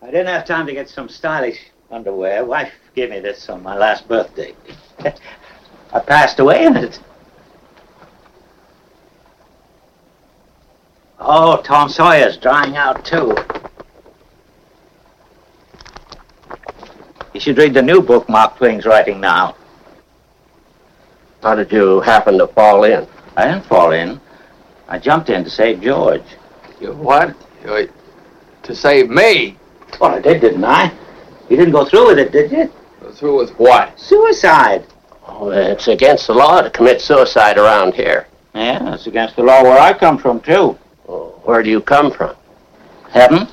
I didn't have time to get some stylish underwear. Wife gave me this on my last birthday. I passed away in it. Oh, Tom Sawyer's drying out, too. You should read the new book Mark Twain's writing now. How did you happen to fall in? I didn't fall in. I jumped in to save George. You what? To save me? Well, I did, didn't I? You didn't go through with it, did you? Go through with what? Suicide. Oh, it's against the law to commit suicide around here. Yeah, it's against the law where I come from, too. Oh, where do you come from? Heaven?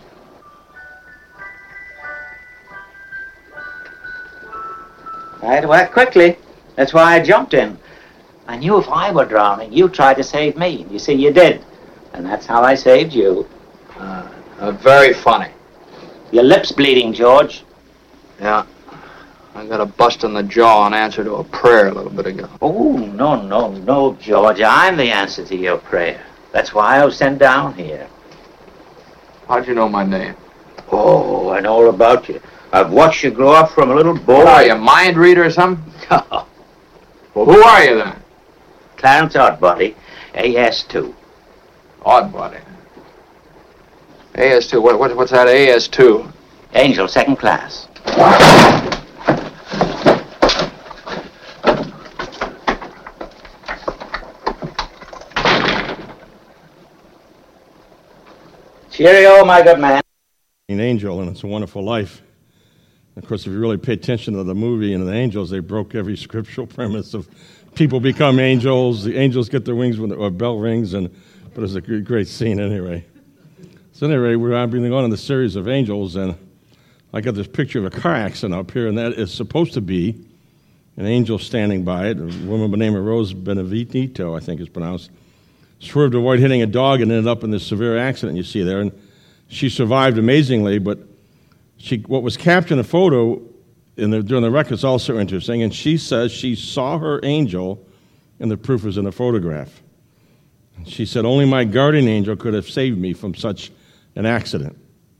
I had to act quickly. That's why I jumped in. I knew if I were drowning, you'd try to save me. You see, you did. And that's how I saved you. Very funny. Your lip's bleeding, George. Yeah. I got a bust in the jaw in answer to a prayer a little bit ago. Oh, no, George. I'm the answer to your prayer. That's why I was sent down here. How'd you know my name? Oh, I know all about you. I've watched you grow up from a little boy. What are you, a mind reader or something? Well, who are you then? Clarence Oddbody, AS2. Oddbody. AS2. What's that AS2? Angel, second class. Cheerio, my good man. An angel, and It's a Wonderful Life. Of course, if you really pay attention to the movie and the angels, they broke every scriptural premise of people become angels, the angels get their wings when the bell rings, but it's a great scene anyway. So anyway, I've been on in the series of angels, and I got this picture of a car accident up here, and that is supposed to be an angel standing by it. A woman by the name of Rose Benevito, I think it's pronounced, swerved to avoid hitting a dog and ended up in this severe accident you see there. And she survived amazingly, but what was captured in the photo during the record is also interesting, and she says she saw her angel, and the proof is in the photograph. She said, only my guardian angel could have saved me from such an accident.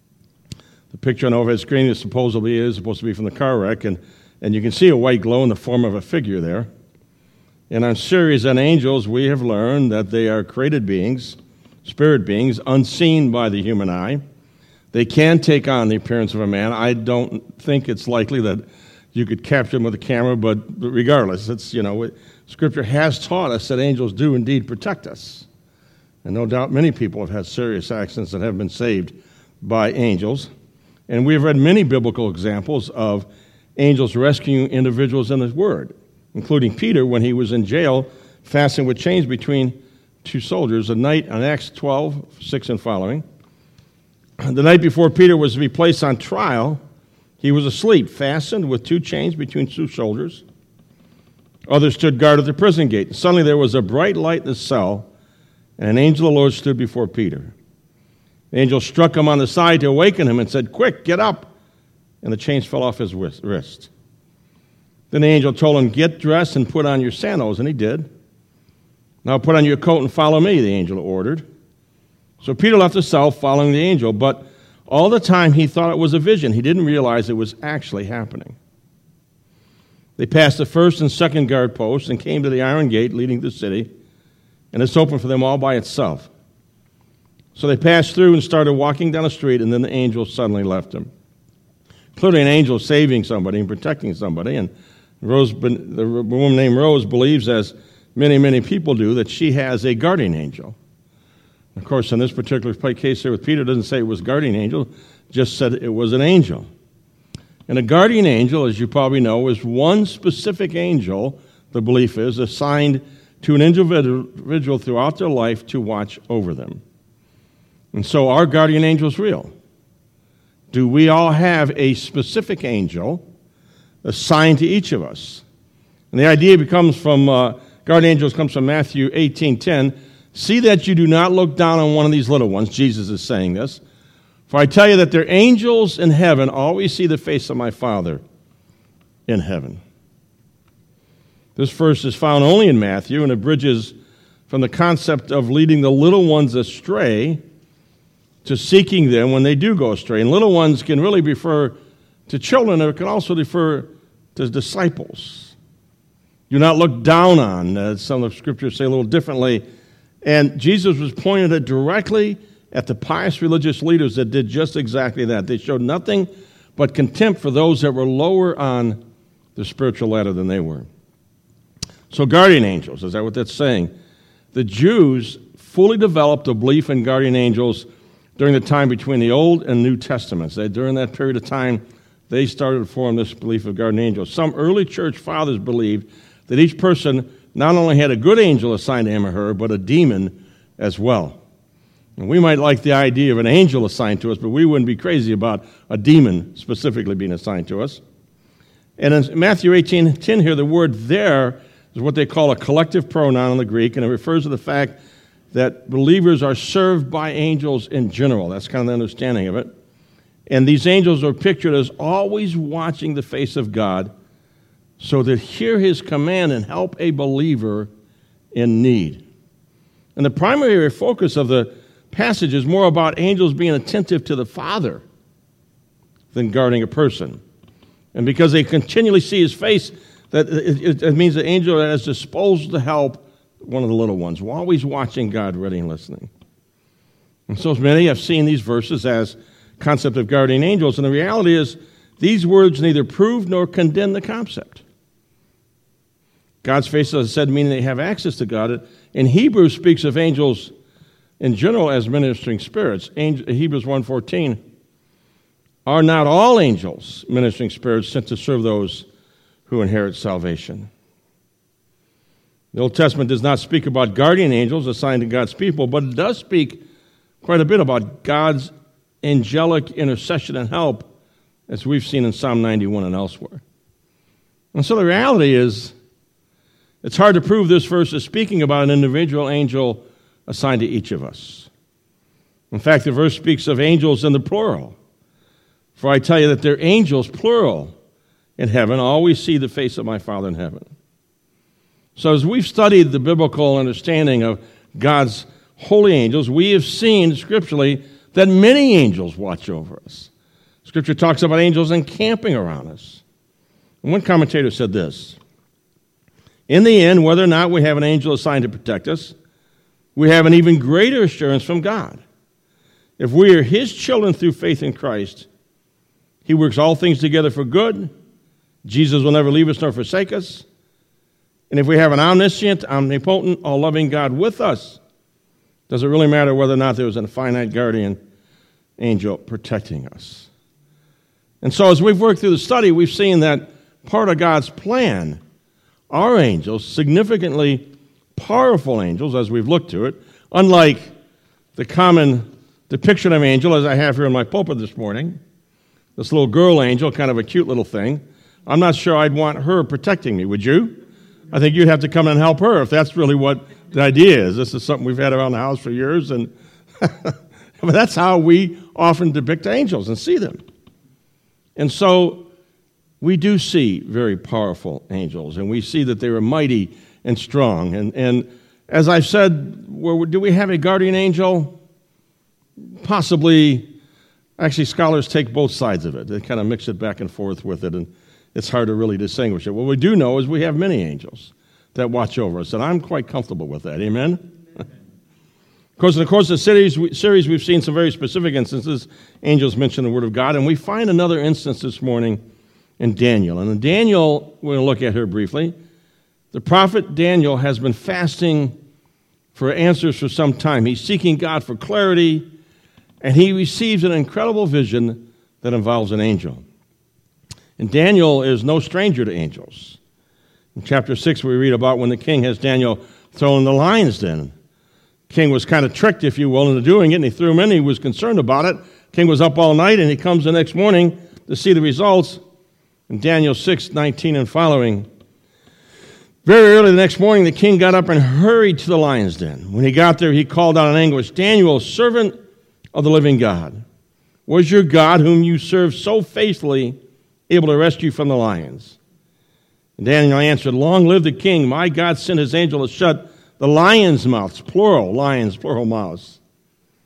The picture on the overhead screen is supposed to be from the car wreck, and you can see a white glow in the form of a figure there. And on Sirius and angels, we have learned that they are created beings, spirit beings, unseen by the human eye. They can take on the appearance of a man. I don't think it's likely that you could capture them with a camera, but regardless, Scripture has taught us that angels do indeed protect us. And no doubt many people have had serious accidents that have been saved by angels. And we've read many biblical examples of angels rescuing individuals in His Word, including Peter when he was in jail, fastened with chains between two soldiers, a night on Acts 12:6 and following. The night before Peter was to be placed on trial, he was asleep, fastened with two chains between two soldiers. Others stood guard at the prison gate. Suddenly there was a bright light in the cell, and an angel of the Lord stood before Peter. The angel struck him on the side to awaken him and said, "Quick, get up!" And the chains fell off his wrist. Then the angel told him, "Get dressed and put on your sandals," and he did. "Now put on your coat and follow me," the angel ordered. So Peter left the cell following the angel, but all the time he thought it was a vision. He didn't realize it was actually happening. They passed the first and second guard posts and came to the iron gate leading to the city, and it's open for them all by itself. So they passed through and started walking down the street, and then the angel suddenly left them. Clearly an angel saving somebody and protecting somebody, and the woman named Rose believes, as many people do, that she has a guardian angel. Of course, in this particular case here with Peter, it doesn't say it was guardian angel, just said it was an angel. And a guardian angel, as you probably know, is one specific angel, the belief is, assigned to an individual throughout their life to watch over them. And so our guardian angel is real. Do we all have a specific angel assigned to each of us? And the idea becomes from, guardian angels comes from Matthew 18:10. "See that you do not look down on one of these little ones," Jesus is saying this, "for I tell you that their angels in heaven always see the face of my Father in heaven." This verse is found only in Matthew, and it bridges from the concept of leading the little ones astray to seeking them when they do go astray. And little ones can really refer to children, or it can also refer to disciples. Do not look down on, some of the scriptures say a little differently. And Jesus was pointed at directly at the pious religious leaders that did just exactly that. They showed nothing but contempt for those that were lower on the spiritual ladder than they were. So guardian angels, is that what that's saying? The Jews fully developed a belief in guardian angels during the time between the Old and New Testaments. During that period of time, they started to form this belief of guardian angels. Some early church fathers believed that each person not only had a good angel assigned to him or her, but a demon as well. And we might like the idea of an angel assigned to us, but we wouldn't be crazy about a demon specifically being assigned to us. And in Matthew 18:10 here, the word there is what they call a collective pronoun in the Greek, and it refers to the fact that believers are served by angels in general. That's kind of the understanding of it. And these angels are pictured as always watching the face of God so that hear his command and help a believer in need. And the primary focus of the passage is more about angels being attentive to the Father than guarding a person. And because they continually see his face, that it means the angel is disposed to help one of the little ones. We're always watching God, ready and listening. And so many have seen these verses as concept of guardian angels, and the reality is these words neither prove nor condemn the concept. God's face, as I said, meaning they have access to God. In Hebrews speaks of angels in general as ministering spirits. Hebrews 1:14, are not all angels ministering spirits sent to serve those who inherit salvation? The Old Testament does not speak about guardian angels assigned to God's people, but it does speak quite a bit about God's angelic intercession and help, as we've seen in Psalm 91 and elsewhere. And so the reality is, it's hard to prove this verse is speaking about an individual angel assigned to each of us. In fact, the verse speaks of angels in the plural. For I tell you that they're angels, plural, in heaven, always see the face of my Father in heaven. So as we've studied the biblical understanding of God's holy angels, we have seen scripturally that many angels watch over us. Scripture talks about angels encamping around us. And one commentator said this: in the end, whether or not we have an angel assigned to protect us, we have an even greater assurance from God. If we are his children through faith in Christ, he works all things together for good. Jesus will never leave us nor forsake us. And if we have an omniscient, omnipotent, all-loving God with us, does it really matter whether or not there was a finite guardian angel protecting us? And so as we've worked through the study, we've seen that part of God's plan are angels, significantly powerful angels, as we've looked to it, unlike the common depiction of angel as I have here in my pulpit this morning. This little girl angel, kind of a cute little thing. I'm not sure I'd want her protecting me, would you? I think you'd have to come and help her if that's really what the idea is. This is something we've had around the house for years, and but that's how we often depict angels and see them. And so we do see very powerful angels, and we see that they were mighty and strong. And as I've said, do we have a guardian angel? Possibly. Actually, scholars take both sides of it. They kind of mix it back and forth with it, and it's hard to really distinguish it. What we do know is we have many angels that watch over us, and I'm quite comfortable with that. Amen? Of course, in the course of the series, we've seen some very specific instances. Angels mention the Word of God, and we find another instance this morning in Daniel. And in Daniel, we're going to look at her briefly. The prophet Daniel has been fasting for answers for some time. He's seeking God for clarity, and he receives an incredible vision that involves an angel. And Daniel is no stranger to angels. In chapter 6, we read about when the king has Daniel thrown in the lion's den. King was kind of tricked, if you will, into doing it, and he threw him in. He was concerned about it. King was up all night, and he comes the next morning to see the results. In Daniel 6:19 and following, very early the next morning, the king got up and hurried to the lion's den. When he got there, he called out in anguish, Daniel, servant of the living God, was your God, whom you served so faithfully, able to rescue you from the lions? And Daniel answered, long live the king. My God sent his angel to shut the lions' mouths, plural, lions, plural mouths.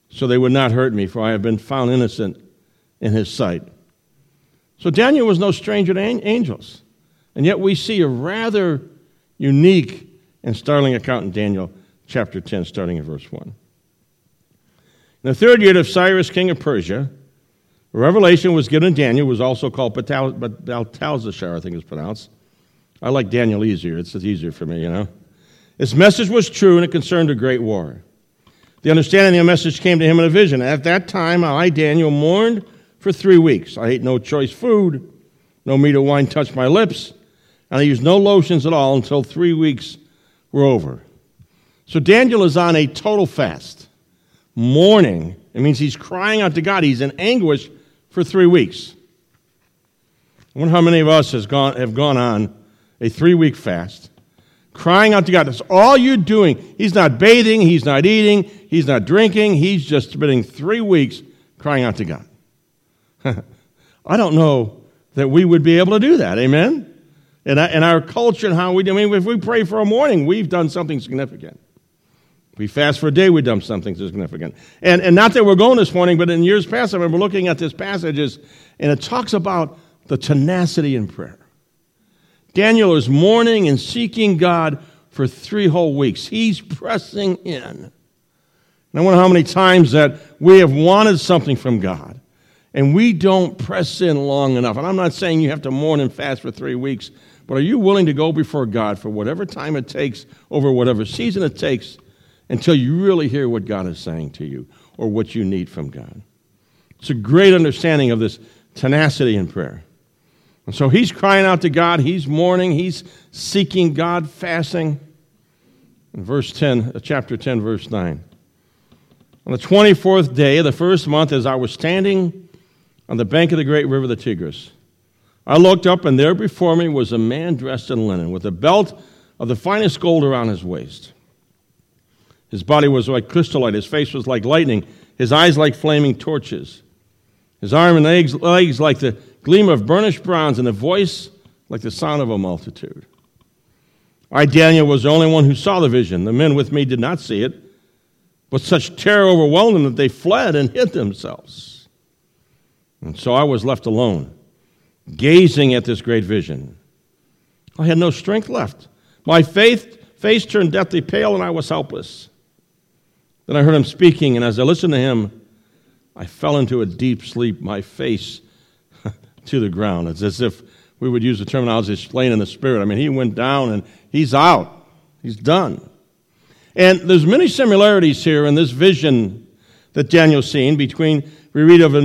so they would not hurt me, for I have been found innocent in his sight. So Daniel was no stranger to angels. And yet we see a rather unique and startling account in Daniel chapter 10, starting in verse 1. In the third year of Cyrus, king of Persia, a revelation was given to Daniel, was also called Belteshazzar, I think it's pronounced. I like Daniel easier. It's easier for me, you know. His message was true, and it concerned a great war. The understanding of the message came to him in a vision. At that time, I, Daniel, mourned for 3 weeks. I ate no choice food, no meat or wine touched my lips, and I used no lotions at all until 3 weeks were over. So Daniel is on a total fast. Mourning, it means he's crying out to God. He's in anguish for 3 weeks. I wonder how many of us have gone on a 3-week fast, crying out to God. That's all you're doing. He's not bathing, he's not eating, he's not drinking. He's just spending 3 weeks crying out to God. I don't know that we would be able to do that, amen? In our culture and how we do. I mean, if we pray for a morning, we've done something significant. If we fast for a day, we've done something significant. And not that we're going this morning, but in years past, I remember looking at this passages, and it talks about the tenacity in prayer. Daniel is mourning and seeking God for 3 whole weeks. He's pressing in. And I wonder how many times that we have wanted something from God, and we don't press in long enough. And I'm not saying you have to mourn and fast for 3 weeks, but are you willing to go before God for whatever time it takes, over whatever season it takes, until you really hear what God is saying to you or what you need from God? It's a great understanding of this tenacity in prayer. And so he's crying out to God, he's mourning, he's seeking God, fasting. In verse 10, chapter 10, verse 9. On the 24th day of the first month, as I was standing on the bank of the great river, the Tigris, I looked up, and there before me was a man dressed in linen, with a belt of the finest gold around his waist. His body was like crystallite, his face was like lightning, his eyes like flaming torches, his arm and legs like the gleam of burnished bronze, and a voice like the sound of a multitude. I, Daniel, was the only one who saw the vision. The men with me did not see it, but such terror overwhelmed them that they fled and hid themselves. And so I was left alone, gazing at this great vision. I had no strength left. My face turned deathly pale, and I was helpless. Then I heard him speaking, and as I listened to him, I fell into a deep sleep, my face to the ground. It's as if we would use the terminology slain in the spirit. I mean, he went down and he's out. He's done. And there's many similarities here in this vision that Daniel's seen between, we read of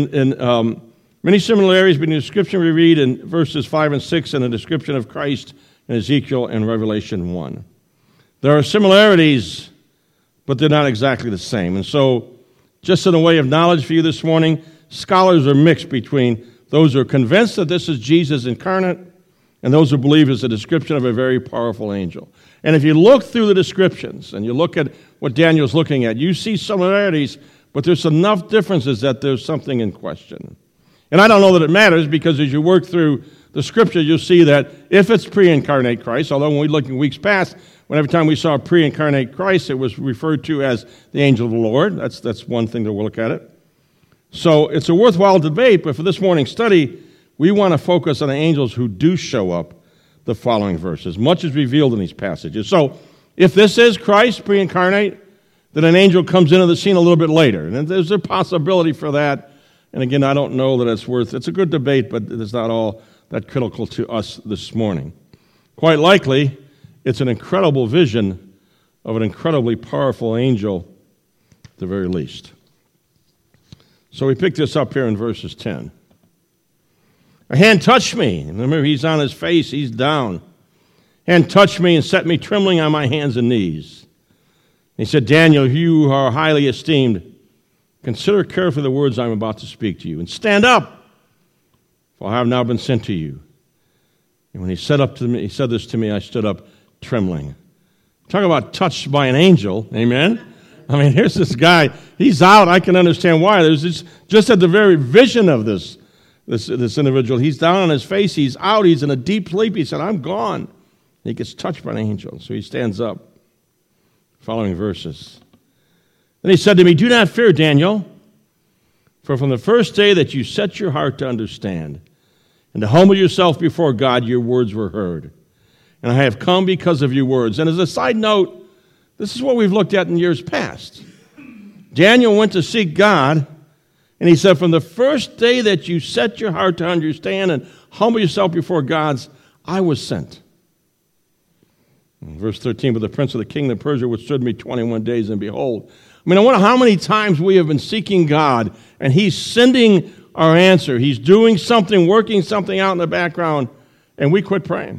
many similarities between the description we read in verses 5 and 6 and the description of Christ in Ezekiel and Revelation 1. There are similarities, but they're not exactly the same. And so, just in a way of knowledge for you this morning, scholars are mixed between those who are convinced that this is Jesus incarnate and those who believe it's a description of a very powerful angel. And if you look through the descriptions and you look at what Daniel's looking at, you see similarities, but there's enough differences that there's something in question. And I don't know that it matters, because as you work through the scripture, you'll see that if it's pre-incarnate Christ, although when we look in weeks past, every time we saw a pre-incarnate Christ, it was referred to as the angel of the Lord. That's one thing that we'll look at it. So it's a worthwhile debate, but for this morning's study, we want to focus on the angels who do show up the following verses. Much is revealed in these passages. So if this is Christ pre-incarnate, then an angel comes into the scene a little bit later. And there's a possibility for that. And again, I don't know that it's a good debate, but it's not all that critical to us this morning. Quite likely, it's an incredible vision of an incredibly powerful angel at the very least. So we pick this up here in verses 10. A hand touched me. And remember, he's on his face, he's down. Hand touched me and set me trembling on my hands and knees. And he said, Daniel, you are highly esteemed. Consider carefully the words I'm about to speak to you, and stand up, for I have now been sent to you. And when he said this to me, I stood up trembling. Talk about touched by an angel, amen? I mean, here's this guy. He's out. I can understand why. There's this, just at the very vision of this individual. He's down on his face. He's out. He's in a deep sleep. He said, I'm gone. And he gets touched by an angel. So he stands up. Following verses. Then he said to me, "Do not fear, Daniel, for from the first day that you set your heart to understand and to humble yourself before God, your words were heard. And I have come because of your words." And as a side note, this is what we've looked at in years past. Daniel went to seek God, and he said, from the first day that you set your heart to understand and humble yourself before God's, I was sent. In verse 13, "But the prince of the kingdom of Persia withstood me 21 days, and behold." I mean, I wonder how many times we have been seeking God, and he's sending our answer. He's doing something, working something out in the background, and we quit praying.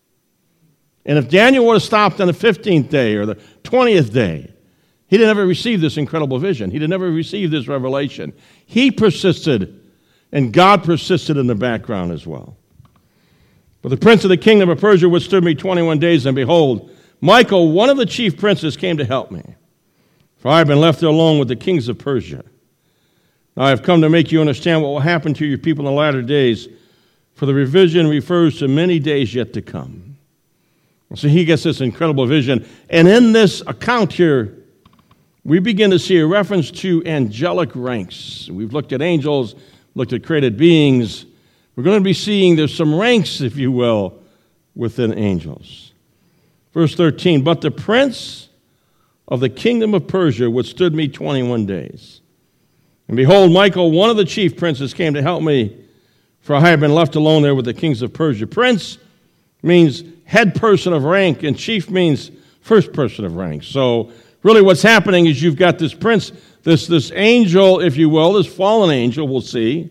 And if Daniel would have stopped on the 15th day or the 20th day, he didn't ever receive this incredible vision. He didn't ever receive this revelation. He persisted, and God persisted in the background as well. "But the prince of the kingdom of Persia withstood me 21 days, and behold, Michael, one of the chief princes, came to help me. For I have been left there alone with the kings of Persia. Now I have come to make you understand what will happen to your people in the latter days, for the revision refers to many days yet to come." So he gets this incredible vision. And in this account here, we begin to see a reference to angelic ranks. We've looked at angels, looked at created beings. We're going to be seeing there's some ranks, if you will, within angels. Verse 13, "But the prince of the kingdom of Persia withstood me 21 days. And behold, Michael, one of the chief princes, came to help me, for I had been left alone there with the kings of Persia." Prince means head person of rank, and chief means first person of rank. So really what's happening is you've got this prince, this angel, if you will, this fallen angel, we'll see,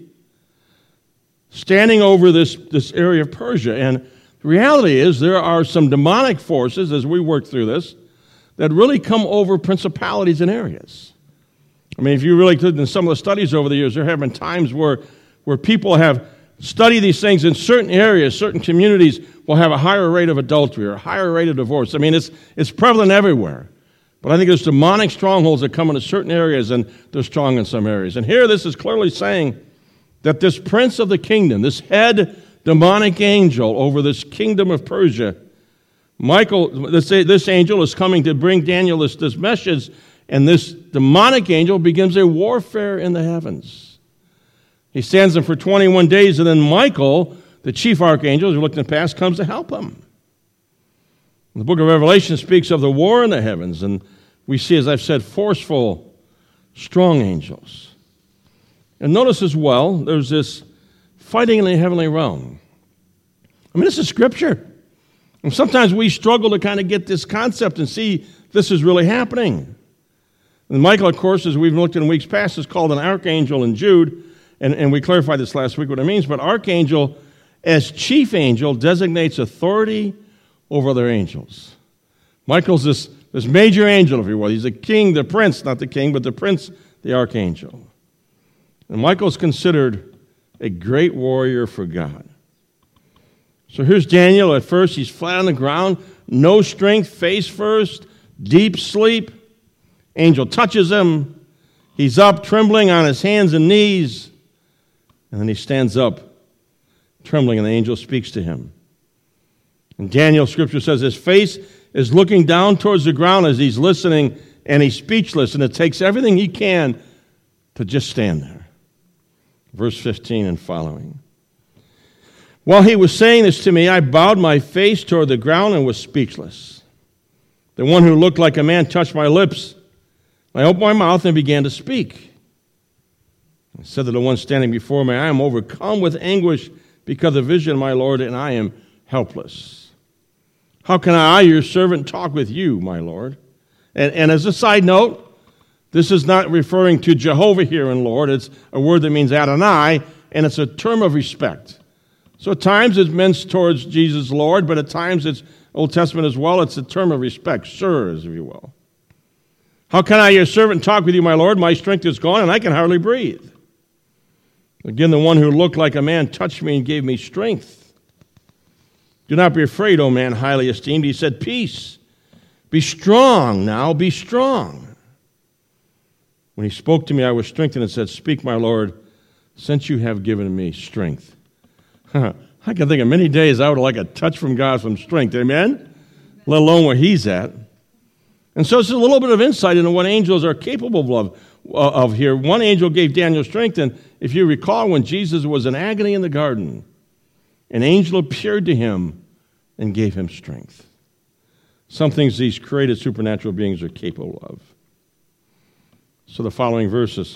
standing over this area of Persia. And the reality is there are some demonic forces, as we work through this, that really come over principalities and areas. I mean, if you really look in some of the studies over the years, there have been times where people have studied these things in certain areas, certain communities will have a higher rate of adultery or a higher rate of divorce. I mean, it's prevalent everywhere. But I think there's demonic strongholds that come into certain areas, and they're strong in some areas. And here this is clearly saying that this prince of the kingdom, this head demonic angel over this kingdom of Persia, Michael, this angel is coming to bring Daniel this message, and this demonic angel begins a warfare in the heavens. He stands there for 21 days, and then Michael, the chief archangel, as we looked in the past, comes to help him. The book of Revelation speaks of the war in the heavens, and we see, as I've said, forceful, strong angels. And notice as well, there's this fighting in the heavenly realm. I mean, this is Scripture. And sometimes we struggle to kind of get this concept and see this is really happening. And Michael, of course, as we've looked in weeks past, is called an archangel in Jude, and we clarified this last week what it means, but archangel, as chief angel, designates authority over other angels. Michael's this major angel, if you will. He's the king, the prince, not the king, but the prince, the archangel. And Michael's considered a great warrior for God. So here's Daniel. At first, he's flat on the ground, no strength, face first, deep sleep. Angel touches him. He's up, trembling on his hands and knees. And then he stands up, trembling, and the angel speaks to him. And Daniel, Scripture says, his face is looking down towards the ground as he's listening, and he's speechless, and it takes everything he can to just stand there. Verse 15 and following. "While he was saying this to me, I bowed my face toward the ground and was speechless. The one who looked like a man touched my lips. I opened my mouth and began to speak. I said to the one standing before me, I am overcome with anguish because of the vision, my Lord, and I am helpless. How can I, your servant, talk with you, my Lord?" And as a side note, this is not referring to Jehovah here in Lord. It's a word that means Adonai, and it's a term of respect. So at times it's meant towards Jesus Lord, but at times it's Old Testament as well. It's a term of respect, sirs, if you will. "How can I, your servant, talk with you, my Lord? My strength is gone, and I can hardly breathe. Again, the one who looked like a man touched me and gave me strength. Do not be afraid, O man highly esteemed. He said, peace. Be strong now, be strong. When he spoke to me, I was strengthened and said, speak, my Lord, since you have given me strength. I can think of many days I would like a touch from God from strength, amen? Let alone where he's at. And so it's a little bit of insight into what angels are capable of here. One angel gave Daniel strength, and if you recall, when Jesus was in agony in the garden, an angel appeared to him and gave him strength. Some things these created supernatural beings are capable of. So the following verses.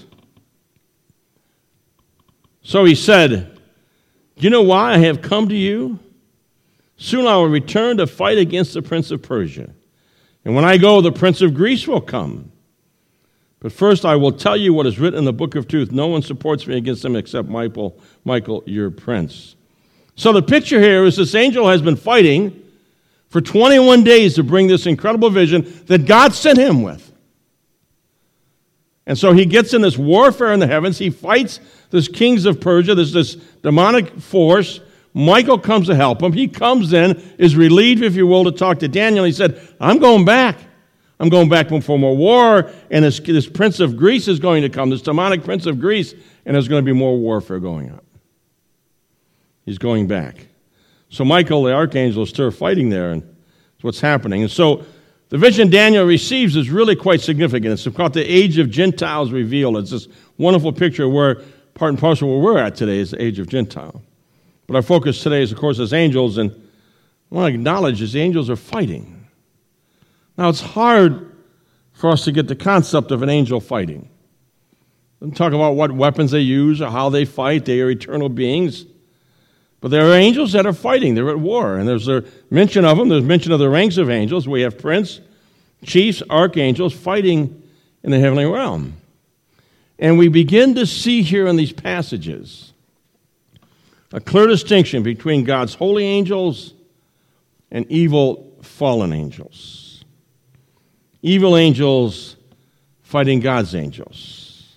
So he said, "Do you know why I have come to you? Soon I will return to fight against the prince of Persia. And when I go, the prince of Greece will come. But first I will tell you what is written in the book of truth. No one supports me against him except Michael, your prince." So the picture here is this angel has been fighting for 21 days to bring this incredible vision that God sent him with. And so he gets in this warfare in the heavens. He fights this kings of Persia. There's this demonic force. Michael comes to help him. He comes in, is relieved, if you will, to talk to Daniel. He said, I'm going back. I'm going back for more war, and this prince of Greece is going to come, this demonic prince of Greece, and there's going to be more warfare going on. He's going back. So Michael, the archangel, is still fighting there, and that's what's happening. And so the vision Daniel receives is really quite significant. It's called the age of Gentiles revealed. It's this wonderful picture where part and parcel where we're at today is the age of Gentile. But our focus today is, of course, as angels, and I want to acknowledge is the angels are fighting. Now, it's hard for us to get the concept of an angel fighting. Don't talk about what weapons they use or how they fight. They are eternal beings. But there are angels that are fighting. They're at war. And there's a mention of them. There's mention of the ranks of angels. We have prince, chiefs, archangels fighting in the heavenly realm. And we begin to see here in these passages a clear distinction between God's holy angels and evil fallen angels. Evil angels fighting God's angels.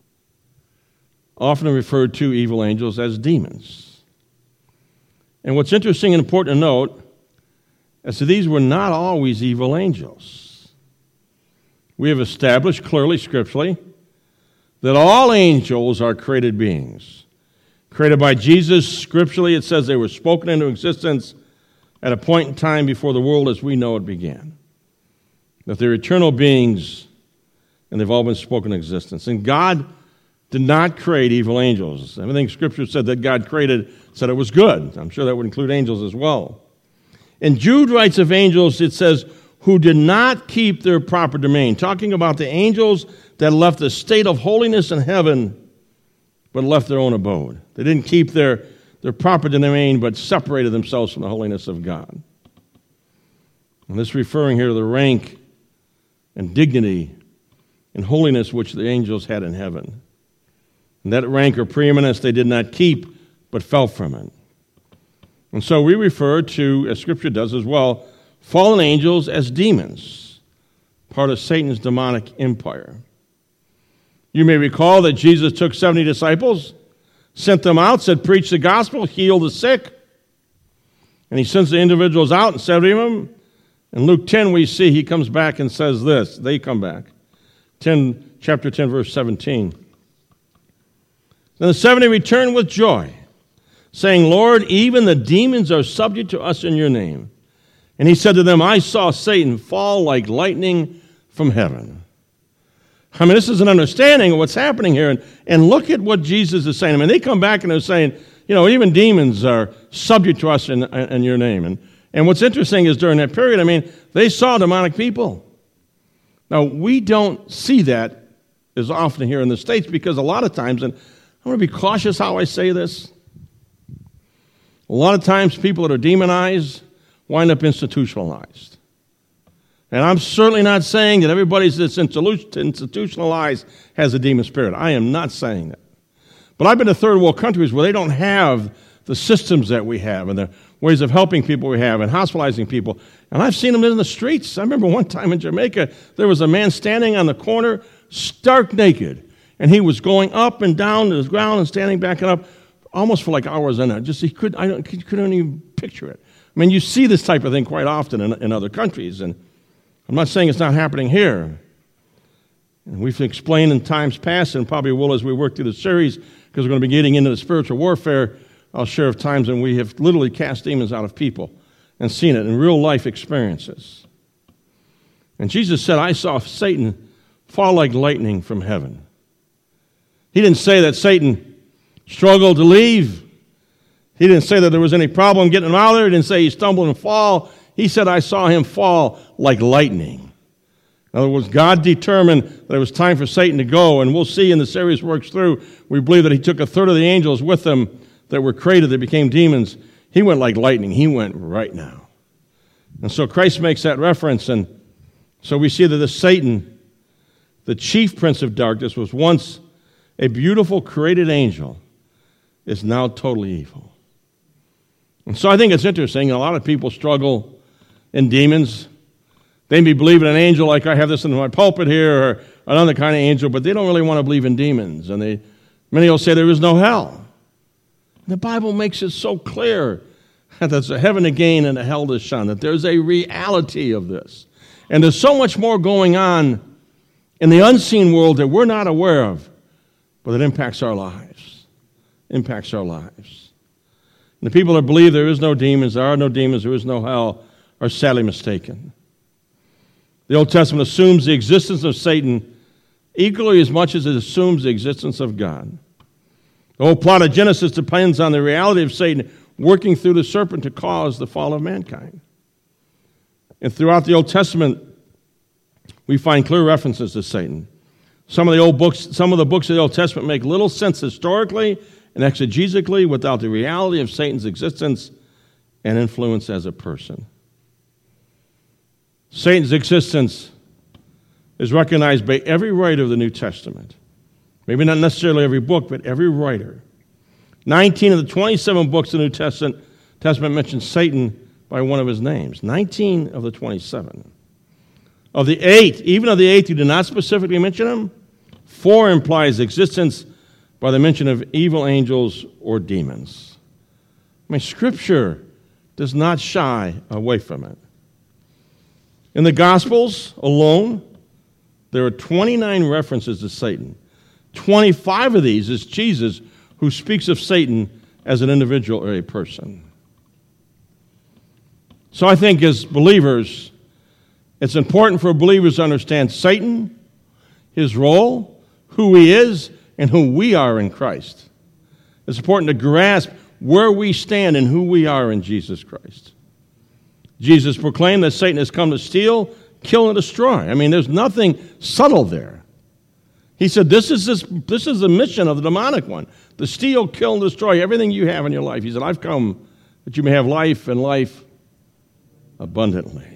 Often referred to evil angels as demons. And what's interesting and important to note is that these were not always evil angels. We have established clearly, scripturally, that all angels are created beings. Created by Jesus, scripturally, it says they were spoken into existence at a point in time before the world as we know it began. That they're eternal beings, and they've all been spoken into existence. And God did not create evil angels. Everything Scripture said that God created said it was good. I'm sure that would include angels as well. And Jude writes of angels, it says, who did not keep their proper domain, talking about the angels that left the state of holiness in heaven, but left their own abode. They didn't keep their proper domain, but separated themselves from the holiness of God. And this referring here to the rank and dignity and holiness which the angels had in heaven. And that rank or preeminence they did not keep, but fell from it. And so we refer to, as Scripture does as well, fallen angels as demons, part of Satan's demonic empire. You may recall that Jesus took 70 disciples, sent them out, said, preach the gospel, heal the sick. And he sends the individuals out, and 70 of them. In Luke 10, we see he comes back and says this. They come back. Chapter 10, verse 17. Then the 70 returned with joy, saying, Lord, even the demons are subject to us in your name. And he said to them, I saw Satan fall like lightning from heaven. I mean, this is an understanding of what's happening here. And look at what Jesus is saying. I mean, they come back and they're saying, even demons are subject to us in your name. And what's interesting is during that period, they saw demonic people. Now, we don't see that as often here in the States because a lot of times, and I want to be cautious how I say this, a lot of times people that are demonized wind up institutionalized. And I'm certainly not saying that everybody that's institutionalized has a demon spirit. I am not saying that. But I've been to third world countries where they don't have the systems that we have and the ways of helping people we have and hospitalizing people. And I've seen them in the streets. I remember one time in Jamaica, there was a man standing on the corner, stark naked. And he was going up and down to the ground and standing back and up almost for like hours on end. He couldn't even picture it. You see this type of thing quite often in other countries. And I'm not saying it's not happening here. And we've explained in times past, and probably will as we work through the series, because we're going to be getting into the spiritual warfare, I'll share of times when we have literally cast demons out of people and seen it in real life experiences. And Jesus said, I saw Satan fall like lightning from heaven. He didn't say that Satan struggled to leave. He didn't say that there was any problem getting him out of there. He didn't say he stumbled and fall. He said, I saw him fall like lightning. In other words, God determined that it was time for Satan to go, and we'll see in the series works through, we believe that he took a third of the angels with him that were created, that became demons. He went like lightning. He went right now. And so Christ makes that reference, and so we see that this Satan, the chief prince of darkness, was once a beautiful created angel, is now totally evil. And so I think it's interesting. A lot of people struggle in demons. They may believe in an angel like I have this in my pulpit here, or another kind of angel, but they don't really want to believe in demons. And many will say there is no hell. The Bible makes it so clear that there's a heaven to gain and a hell to shun, that there's a reality of this. And there's so much more going on in the unseen world that we're not aware of, but it impacts our lives. Impacts our lives. And the people that believe there is no demons, there are no demons, there is no hell, are sadly mistaken. The Old Testament assumes the existence of Satan equally as much as it assumes the existence of God. The whole plot of Genesis depends on the reality of Satan working through the serpent to cause the fall of mankind. And throughout the Old Testament, we find clear references to Satan. Some of the books of the Old Testament make little sense historically and exegetically without the reality of Satan's existence and influence as a person. Satan's existence is recognized by every writer of the New Testament. Maybe not necessarily every book, but every writer. 19 of the 27 books of the New Testament mention Satan by one of his names. 19 of the 27. Of the 8, even of the 8 who do not specifically mention him, 4 implies existence by the mention of evil angels or demons. I mean, Scripture does not shy away from it. In the Gospels alone, there are 29 references to Satan. 25 of these is Jesus who speaks of Satan as an individual or a person. So I think as believers, it's important for believers to understand Satan, his role, who he is, and who we are in Christ. It's important to grasp where we stand and who we are in Jesus Christ. Jesus proclaimed that Satan has come to steal, kill, and destroy. I mean, there's nothing subtle there. He said, this is the mission of the demonic one, to steal, kill, and destroy everything you have in your life. He said, I've come that you may have life and life abundantly.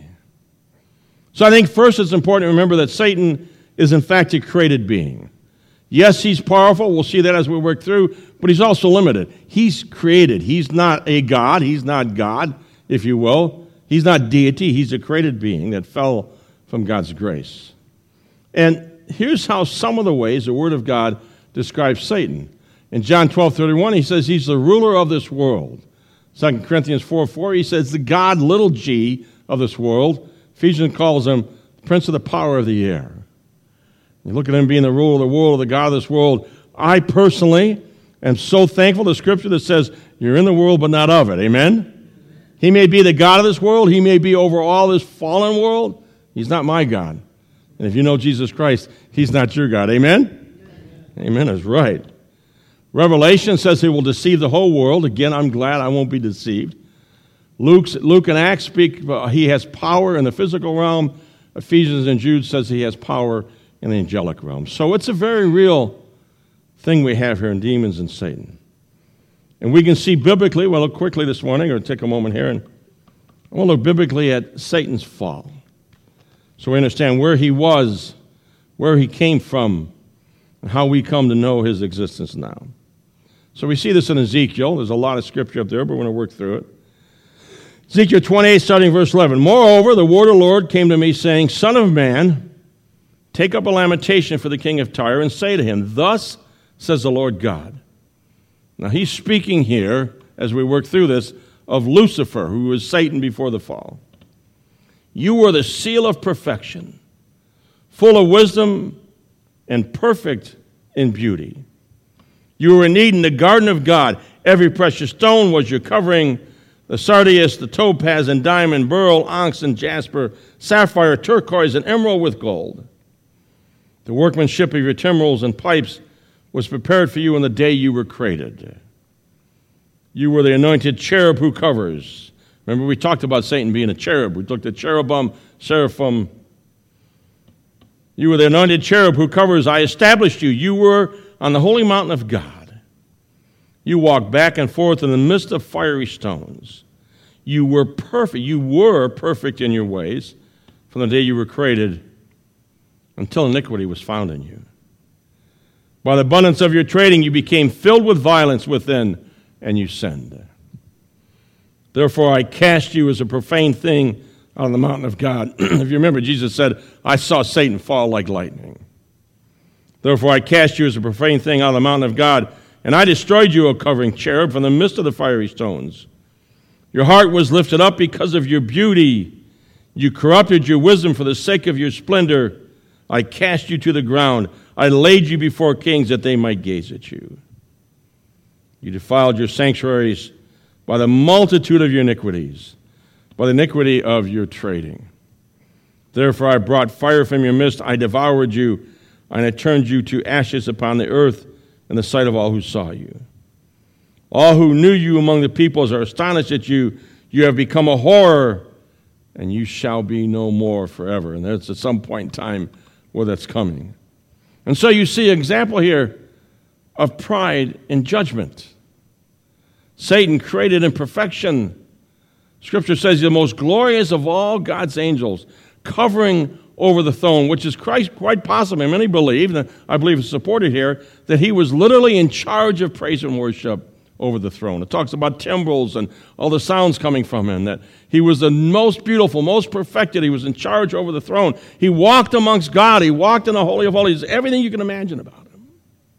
So I think first it's important to remember that Satan is in fact a created being. Yes, he's powerful. We'll see that as we work through, but he's also limited. He's created. He's not a God. He's not God, if you will. He's not deity. He's a created being that fell from God's grace. And here's how some of the ways the Word of God describes Satan. In John 12:31, he says he's the ruler of this world. 2 Corinthians 4:4, he says the God, little g, of this world. Ephesians calls him prince of the power of the air. You look at him being the ruler of the world, the God of this world. I personally am so thankful to Scripture that says you're in the world but not of it. Amen? He may be the God of this world. He may be over all this fallen world. He's not my God. And if you know Jesus Christ, he's not your God. Amen? Amen is right. Revelation says he will deceive the whole world. Again, I'm glad I won't be deceived. Luke and Acts speak he has power in the physical realm. Ephesians and Jude says he has power in the angelic realm. So it's a very real thing we have here in demons and Satan. And we can see biblically, we'll look quickly this morning, or take a moment here, and I want to look biblically at Satan's fall. So we understand where he was, where he came from, and how we come to know his existence now. So we see this in Ezekiel. There's a lot of scripture up there, but we're going to work through it. Ezekiel 28, starting verse 11. Moreover, the word of the Lord came to me, saying, Son of man, take up a lamentation for the king of Tyre, and say to him, Thus says the Lord God. Now he's speaking here, as we work through this, of Lucifer, who was Satan before the fall. You were the seal of perfection, full of wisdom and perfect in beauty. You were in Eden, the garden of God. Every precious stone was your covering. the sardius, the topaz and diamond, beryl, onyx and jasper, sapphire, turquoise, and emerald with gold. The workmanship of your timbrels and pipes was prepared for you on the day you were created. You were the anointed cherub who covers. Remember, we talked about Satan being a cherub. We looked at cherubim, seraphim. You were the anointed cherub who covers. I established you. You were on the holy mountain of God. You walked back and forth in the midst of fiery stones. You were perfect. You were perfect in your ways from the day you were created until iniquity was found in you. By the abundance of your trading, you became filled with violence within, and you sinned. Therefore, I cast you as a profane thing on the mountain of God. If you remember, Jesus said, I saw Satan fall like lightning. Therefore, I cast you as a profane thing on the mountain of God, and I destroyed you, O covering cherub, from the midst of the fiery stones. Your heart was lifted up because of your beauty. You corrupted your wisdom for the sake of your splendor. I cast you to the ground. I laid you before kings that they might gaze at you. You defiled your sanctuaries by the multitude of your iniquities, by the iniquity of your trading. Therefore I brought fire from your midst. I devoured you, and I turned you to ashes upon the earth in the sight of all who saw you. All who knew you among the peoples are astonished at you. You have become a horror, and you shall be no more forever. And that's at some point in time where that's coming. And so you see an example here of pride and judgment. Satan created in perfection. Scripture says the most glorious of all God's angels, covering over the throne, which is Christ, quite possibly. Many believe, and I believe it's supported here, that he was literally in charge of praise and worship over the throne. It talks about timbrels and all the sounds coming from him, that he was the most beautiful, most perfected. He was in charge over the throne. He walked amongst God. He walked in the Holy of Holies, everything you can imagine about him.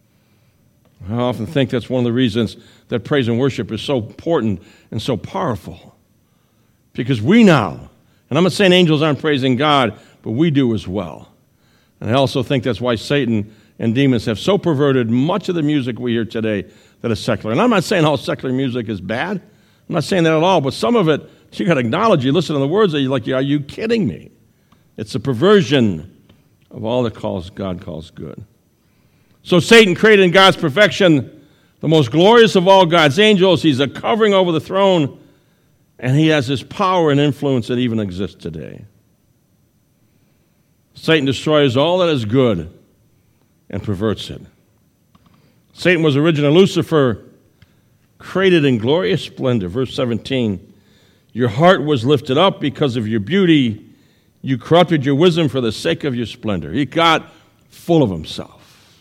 I often think that's one of the reasons that praise and worship is so important and so powerful. Because we now, and I'm not saying angels aren't praising God, but we do as well. And I also think that's why Satan and demons have so perverted much of the music we hear today that is secular. And I'm not saying all secular music is bad. I'm not saying that at all. But some of it, you got to acknowledge, you listen to the words, and you're like, are you kidding me? It's a perversion of all that God calls good. So Satan created in God's perfection the most glorious of all God's angels. He's a covering over the throne, and he has this power and influence that even exists today. Satan destroys all that is good and perverts it. Satan was originally Lucifer, created in glorious splendor. Verse 17, your heart was lifted up because of your beauty. You corrupted your wisdom for the sake of your splendor. He got full of himself.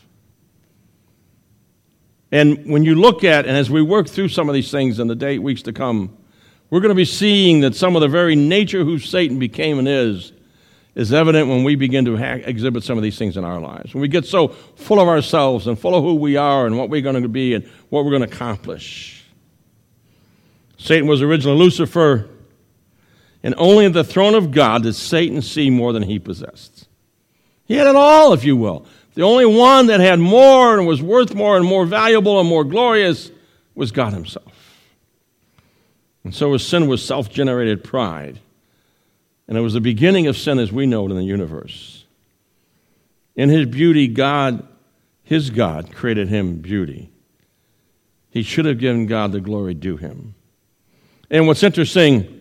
And when you look at, and as we work through some of these things in the weeks to come, we're going to be seeing that some of the very nature who Satan became and is evident when we begin to exhibit some of these things in our lives. When we get so full of ourselves and full of who we are and what we're going to be and what we're going to accomplish. Satan was originally Lucifer, and only at the throne of God did Satan see more than he possessed. He had it all, if you will. The only one that had more and was worth more and more valuable and more glorious was God himself. And so his sin was self-generated pride. And it was the beginning of sin as we know it in the universe. In his beauty, his God, created him beauty. He should have given God the glory due him. And what's interesting,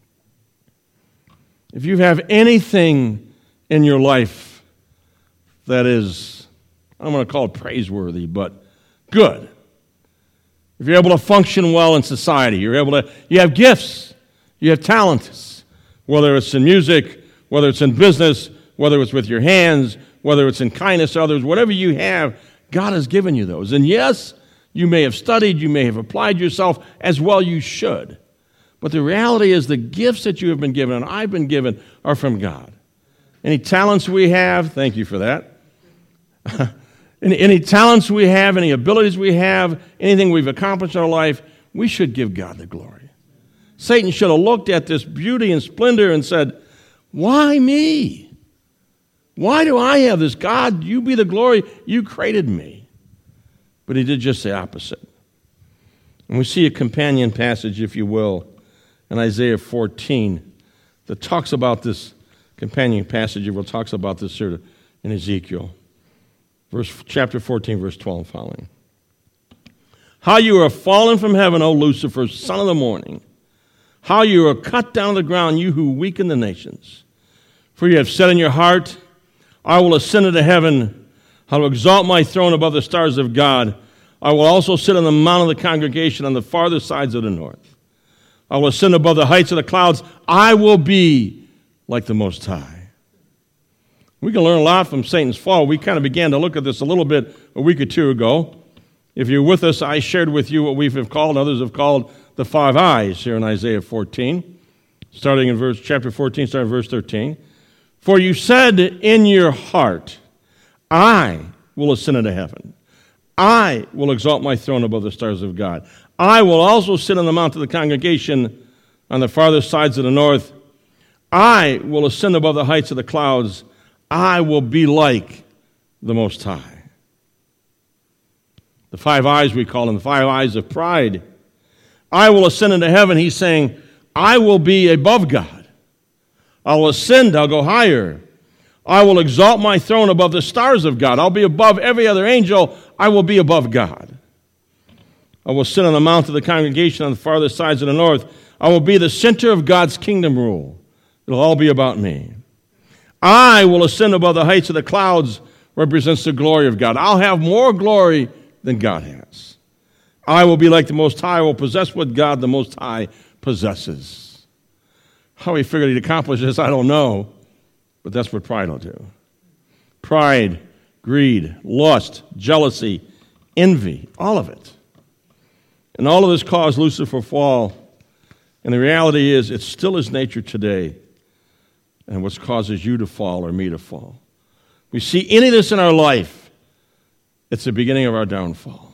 if you have anything in your life that is, I'm going to call it praiseworthy, but good. If you're able to function well in society, you have gifts, you have talents. Whether it's in music, whether it's in business, whether it's with your hands, whether it's in kindness to others, whatever you have, God has given you those. And yes, you may have studied, you may have applied yourself, as well you should. But the reality is the gifts that you have been given and I've been given are from God. Any talents we have, thank you for that. Any talents we have, any abilities we have, anything we've accomplished in our life, we should give God the glory. Satan should have looked at this beauty and splendor and said, why me? Why do I have this? God, you be the glory. You created me. But he did just the opposite. And we see a companion passage, if you will, in Isaiah 14 that talks about this companion passage. It talks about this here in Ezekiel. Chapter 14, verse 12 and following. How you are fallen from heaven, O Lucifer, son of the morning. How you are cut down to the ground, you who weaken the nations. For you have said in your heart, I will ascend into heaven. I will exalt my throne above the stars of God. I will also sit on the mount of the congregation on the farther sides of the north. I will ascend above the heights of the clouds. I will be like the Most High. We can learn a lot from Satan's fall. We kind of began to look at this a little bit a week or two ago. If you're with us, I shared with you what we have called, others have called, the 5 eyes here in Isaiah 14, starting in chapter 14, starting in verse 13. For you said in your heart, I will ascend into heaven. I will exalt my throne above the stars of God. I will also sit on the mount of the congregation on the farthest sides of the north. I will ascend above the heights of the clouds. I will be like the Most High. The 5 eyes we call them, the 5 eyes of pride. I will ascend into heaven. He's saying, I will be above God. I will ascend, I'll go higher. I will exalt my throne above the stars of God. I'll be above every other angel. I will be above God. I will sit on the mount of the congregation on the farthest sides of the north. I will be the center of God's kingdom rule. It'll all be about me. I will ascend above the heights of the clouds, represents the glory of God. I'll have more glory than God has. I will be like the Most High. I will possess what God the Most High possesses. How he figured he'd accomplish this, I don't know. But that's what pride will do. Pride, greed, lust, jealousy, envy, all of it. And all of this caused Lucifer to fall. And the reality is, it's still his nature today. And what causes you to fall or me to fall. We see any of this in our life, it's the beginning of our downfall.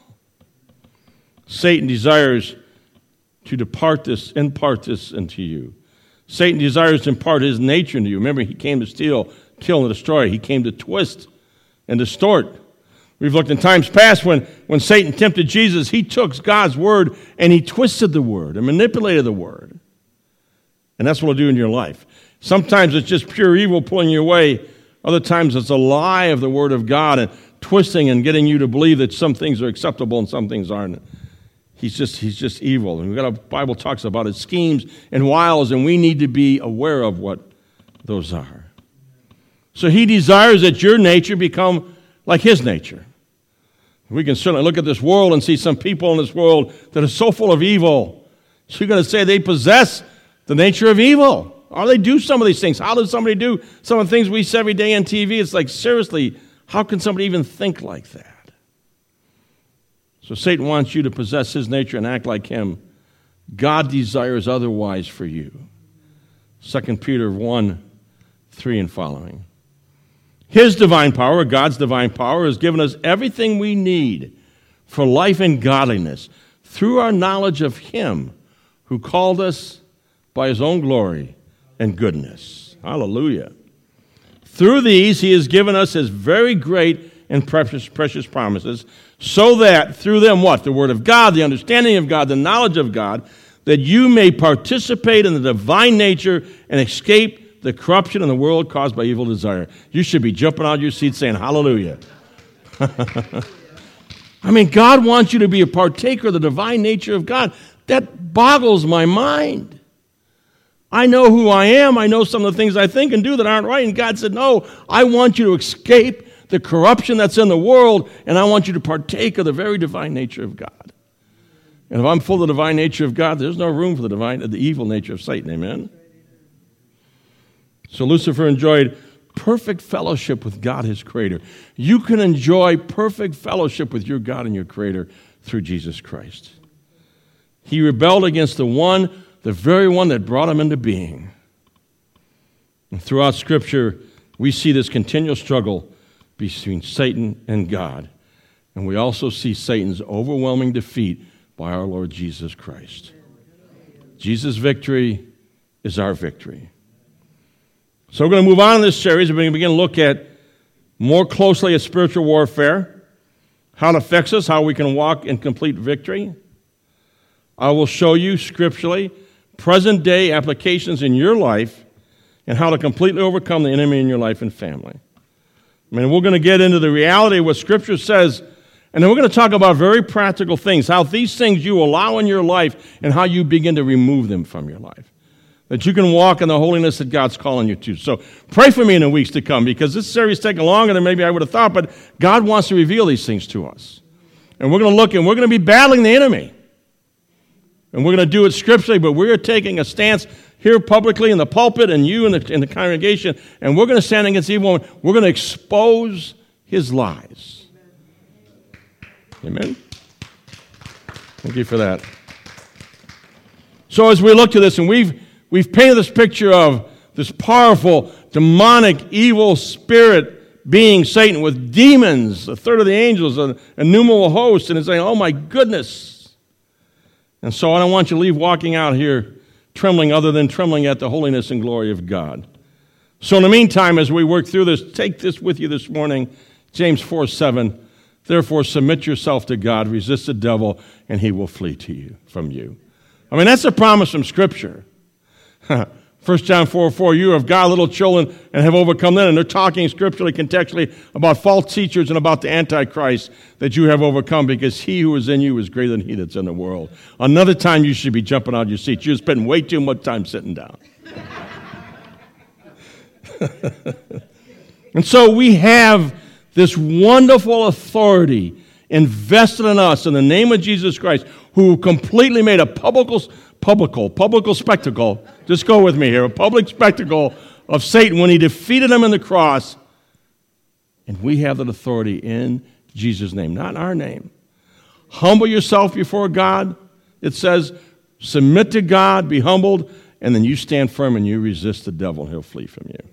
Satan desires to impart this into you. Satan desires to impart his nature into you. Remember, he came to steal, kill, and destroy. He came to twist and distort. We've looked in times past when Satan tempted Jesus, he took God's word and he twisted the word and manipulated the word. And that's what he'll do in your life. Sometimes it's just pure evil pulling you away. Other times it's a lie of the word of God and twisting and getting you to believe that some things are acceptable and some things aren't. He's just evil. And the Bible talks about his schemes and wiles, and we need to be aware of what those are. So he desires that your nature become like his nature. We can certainly look at this world and see some people in this world that are so full of evil. So you're going to say they possess the nature of evil. Or they do some of these things. How does somebody do some of the things we see every day on TV? It's like, seriously, how can somebody even think like that? So Satan wants you to possess his nature and act like him. God desires otherwise for you. 2 Peter 1, 3 and following. His divine power, God's divine power, has given us everything we need for life and godliness through our knowledge of him who called us by his own glory and goodness. Hallelujah. Through these, he has given us his very great and precious promises, so that through them what? The word of God, the understanding of God, the knowledge of God, that you may participate in the divine nature and escape the corruption in the world caused by evil desire. You should be jumping out of your seat saying, hallelujah. I mean, God wants you to be a partaker of the divine nature of God. That boggles my mind. I know who I am. I know some of the things I think and do that aren't right. And God said, no, I want you to escape the corruption that's in the world, and I want you to partake of the very divine nature of God. And if I'm full of the divine nature of God, there's no room for the evil nature of Satan. Amen? So Lucifer enjoyed perfect fellowship with God, his Creator. You can enjoy perfect fellowship with your God and your Creator through Jesus Christ. He rebelled against the very one that brought him into being. And throughout Scripture, we see this continual struggle between Satan and God. And we also see Satan's overwhelming defeat by our Lord Jesus Christ. Jesus' victory is our victory. So we're going to move on in this series. We're going to begin to look at more closely at spiritual warfare, how it affects us, how we can walk in complete victory. I will show you scripturally present-day applications in your life and how to completely overcome the enemy in your life and family. I mean, we're going to get into the reality of what Scripture says, and then we're going to talk about very practical things, how these things you allow in your life and how you begin to remove them from your life, that you can walk in the holiness that God's calling you to. So pray for me in the weeks to come, because this series is taking longer than maybe I would have thought, but God wants to reveal these things to us. And we're going to look, and we're going to be battling the enemy. And we're going to do it scripturally, but we're taking a stance here publicly in the pulpit and you in the congregation, and we're going to stand against evil. We're going to expose his lies. Amen? Thank you for that. So as we look to this, and we've painted this picture of this powerful, demonic, evil spirit being Satan with demons, a third of the angels, an innumerable host, and it's saying, oh my goodness. And so I don't want you to leave walking out here trembling other than trembling at the holiness and glory of God. So in the meantime, as we work through this, take this with you this morning, James 4:7. Therefore, submit yourself to God, resist the devil, and he will flee from you. I mean, that's a promise from Scripture. 1 John 4:4, you have got little children and have overcome them. And they're talking scripturally, contextually, about false teachers and about the Antichrist that you have overcome, because he who is in you is greater than he that's in the world. Another time you should be jumping out of your seat. You're spending way too much time sitting down. And so we have this wonderful authority invested in us in the name of Jesus Christ, who completely made a public spectacle, just go with me here, a public spectacle of Satan when he defeated him on the cross. And we have that authority in Jesus' name, not in our name. Humble yourself before God. It says, submit to God, be humbled, and then you stand firm and you resist the devil and he'll flee from you.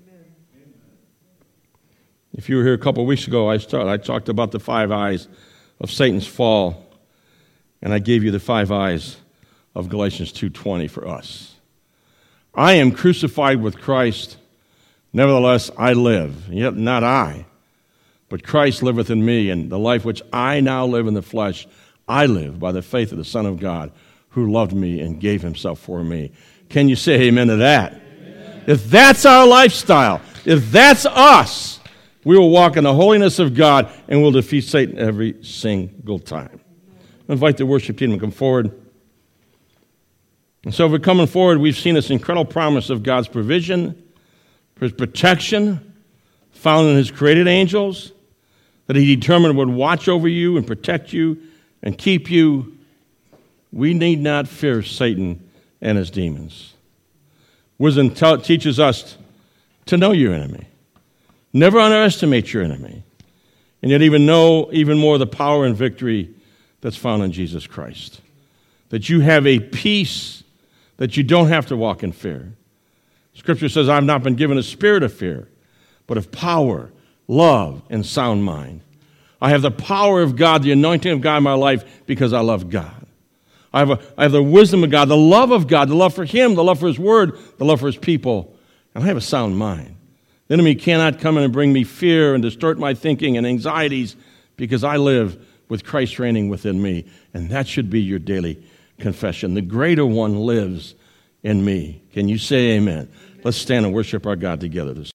If you were here a couple of weeks ago, I talked about the 5 eyes of Satan's fall, and I gave you the 5 eyes of Galatians 2:20 for us. I am crucified with Christ, nevertheless I live, yet not I, but Christ liveth in me, and the life which I now live in the flesh, I live by the faith of the Son of God, who loved me and gave himself for me. Can you say amen to that? Amen. If that's our lifestyle, if that's us, we will walk in the holiness of God and we'll defeat Satan every single time. I invite the worship team to come forward. And so if we're coming forward, we've seen this incredible promise of God's provision, his protection, found in his created angels, that he determined would watch over you and protect you and keep you. We need not fear Satan and his demons. Wisdom teaches us to know your enemy. Never underestimate your enemy. And yet know even more the power and victory that's found in Jesus Christ. That you have a peace that you don't have to walk in fear. Scripture says, I've not been given a spirit of fear, but of power, love, and sound mind. I have the power of God, the anointing of God in my life because I love God. I have the wisdom of God, the love for him, the love for his word, the love for his people. And I have a sound mind. The enemy cannot come in and bring me fear and distort my thinking and anxieties, because I live with Christ reigning within me. And that should be your daily confession. The greater one lives in me. Can you say amen? Let's stand and worship our God together this